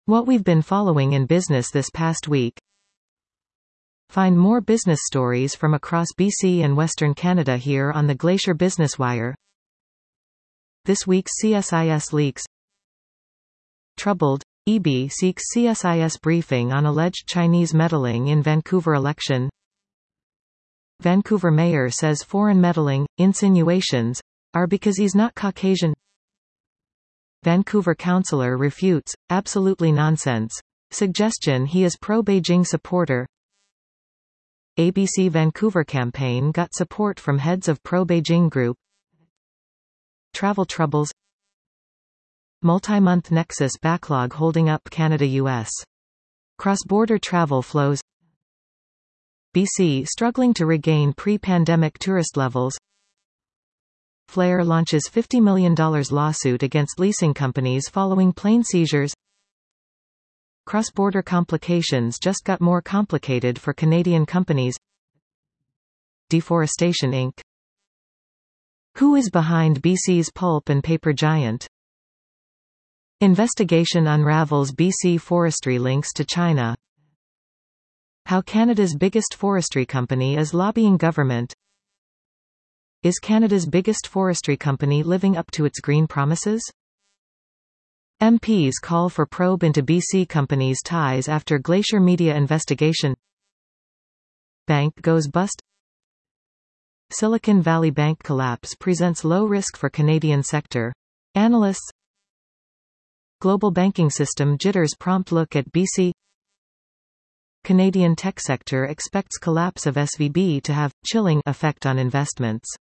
What we've been following in business this past week. Find more business stories from across BC and Western Canada here on the Glacier Business Wire. This week's CSIS leaks. Troubled. EB seeks CSIS briefing on alleged Chinese meddling in Vancouver election. Vancouver mayor says foreign meddling, insinuations, are because he's not Caucasian. Vancouver councillor refutes, absolutely nonsense, suggestion he is pro-Beijing supporter. ABC Vancouver campaign got support from heads of pro-Beijing group. Travel troubles. Multi-month nexus backlog holding up Canada-US. Cross-border travel flows. BC struggling to regain pre-pandemic tourist levels. Flair launches $50 million lawsuit against leasing companies following plane seizures. Cross-border complications just got more complicated for Canadian companies. Deforestation Inc. Who is behind BC's pulp and paper giant? Investigation unravels BC forestry links to China. How Canada's biggest forestry company is lobbying government. Is Canada's biggest forestry company living up to its green promises? MPs call for probe into BC companies' ties after Glacier Media investigation. Bank goes bust. Silicon Valley Bank collapse presents low risk for Canadian sector. Analysts. Global banking system jitters prompt look at BC. Canadian tech sector expects collapse of SVB to have chilling effect on investments.